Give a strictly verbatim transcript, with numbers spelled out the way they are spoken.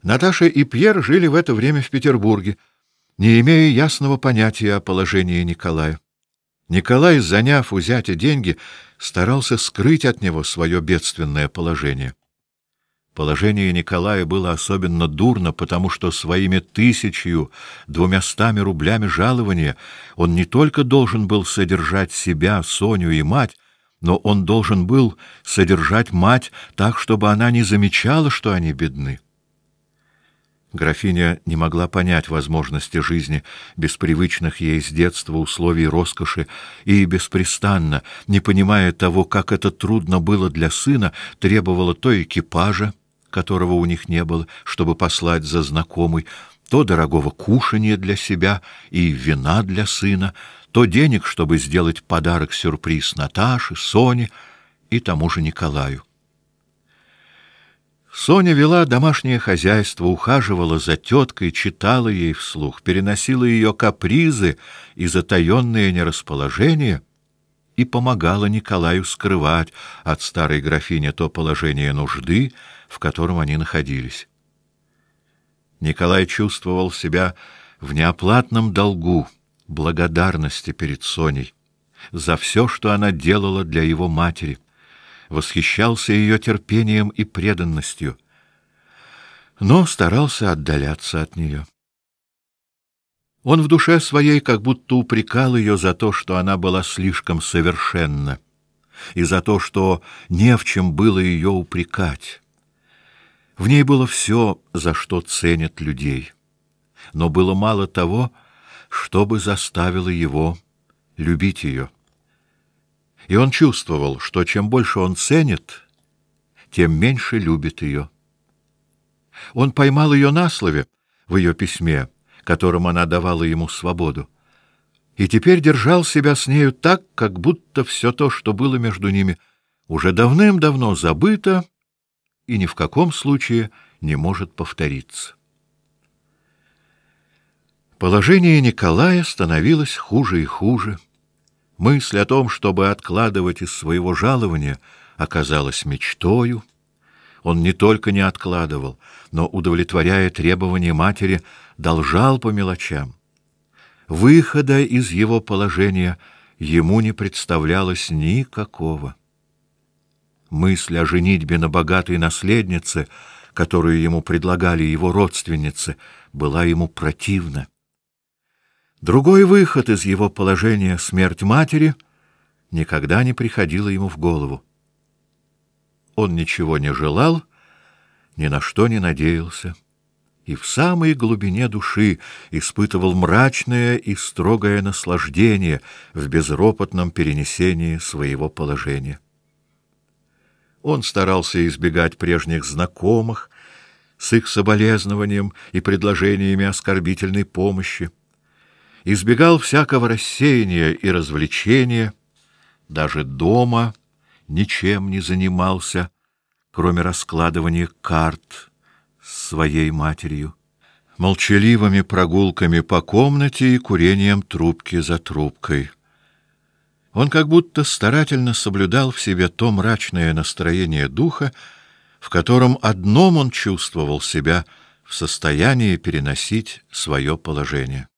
Наташа и Пьер жили в это время в Петербурге, не имея ясного понятия о положении Николая. Николай, заняв у зятя деньги, старался скрыть от него свое бедственное положение. Положение Николая было особенно дурно, потому что своими тысячью двумястами рублями жалования он не только должен был содержать себя, Соню и мать, но он должен был содержать мать так, чтобы она не замечала, что они бедны. Графиня не могла понять возможности жизни без привычных ей с детства условий роскоши и беспрестанно, не понимая того, как это трудно было для сына, требовала то экипажа, которого у них не было, чтобы послать за знакомый, то дорогого кушанья для себя и вина для сына, то денег, чтобы сделать подарок-сюрприз Наташе, Соне и тому же Николаю. Соня вела домашнее хозяйство, ухаживала за теткой, читала ей вслух, переносила ее капризы и затаенное нерасположение и помогала Николаю скрывать от старой графини то положение нужды, в котором они находились. Николай чувствовал себя в неоплатном долгу благодарности перед Соней за все, что она делала для его матери, восхищался ее терпением и преданностью, но старался отдаляться от нее. Он в душе своей как будто упрекал ее за то, что она была слишком совершенна, и за то, что не в чем было ее упрекать. В ней было все, за что ценят людей, но было мало того, что бы заставило его любить ее. И он чувствовал, что чем больше он ценит, тем меньше любит ее. Он поймал ее на слове в ее письме, которым она давала ему свободу, и теперь держал себя с нею так, как будто все то, что было между ними, уже давным-давно забыто и ни в каком случае не может повториться. Положение Николая становилось хуже и хуже. Мысль о том, чтобы откладывать из своего жалования, оказалась мечтою. Он не только не откладывал, но, удовлетворяя требования матери, должал по мелочам. Выхода из его положения ему не представлялось никакого. Мысль о женитьбе на богатой наследнице, которую ему предлагали его родственницы, была ему противна. Другой выход из его положения, смерть матери, никогда не приходила ему в голову. Он ничего не желал, ни на что не надеялся, и в самой глубине души испытывал мрачное и строгое наслаждение в безропотном перенесении своего положения. Он старался избегать прежних знакомых с их соболезнованием и предложениями оскорбительной помощи, избегал всякого рассеяния и развлечения, даже дома ничем не занимался, кроме раскладывания карт с своей матерью, молчаливыми прогулками по комнате и курением трубки за трубкой. Он как будто старательно соблюдал в себе то мрачное настроение духа, в котором одном он чувствовал себя в состоянии переносить свое положение.